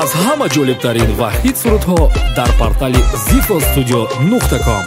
аз ҳама ҷолибтарин ва ҳит сурудҳо дар портали zifostudio.com.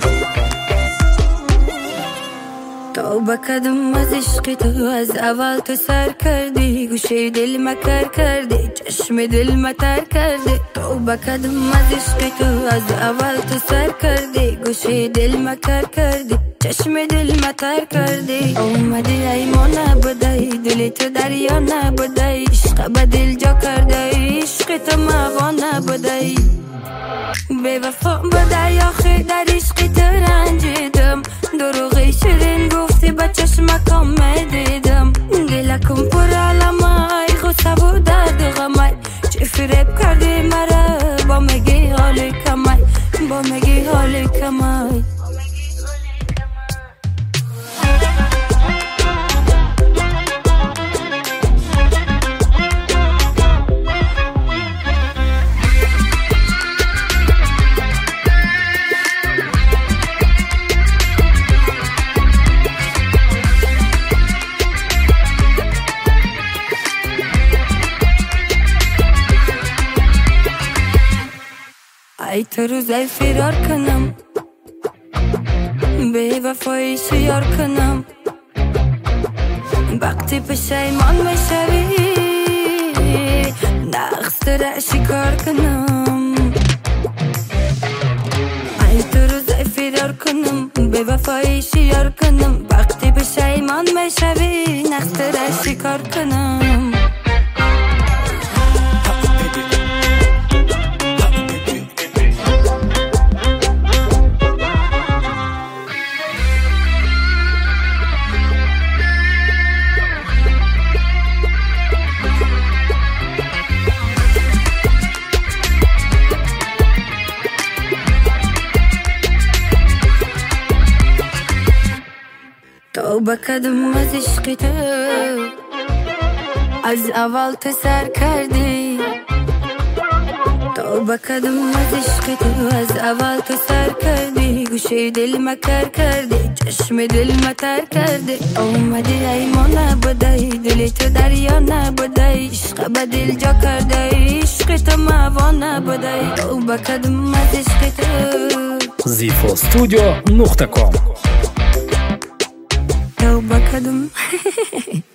توبه کردم از عشق تو، از اول تو سر کردی، گوشه دل ما کر کردی، چشم دل ما تر کردی. توبه کردم از عشق تو، از اول تو سر کردی، گوشه دل ما کر کردی، چشم دل ما تر کردی. اومدی ای ما نبودی، دل تو دریا نبودی، عشق به دل جا کرده، عشق تو ما نبودی. به وفا بودی آخر در عشق تو رنجیدم، دروغی شیرین گفتی به چشمکم دیدم. دلکم پر علمای غصه و درد و غمای، چه فریب کردی مرا با میگی حالی کمای، با میگی حالی کمای. ای تو روزای فرار کنم، به وفایی شیار کنم، وقتی پشیمان میشوی نقص تو را شکار کنم. ای تو روزای فرار کنم، به وفایی شیار کنم، وقتی پشیمان میشوی نقص تو را شکار کنم. توبه کردم از عشق تو، از اول تو سر کردی. توبه کردم از عشق تو، از اول تو سر کردی، گوشه دل ما کر کردی، چشم دل ما تر کردی. اومدی ای ما نبودی، دل تو دریا نبودی، عشق به دل جا کرده، عشق تو ما نبودی. توبه کردم از عشق تو. zifostudio.com. توبه کردم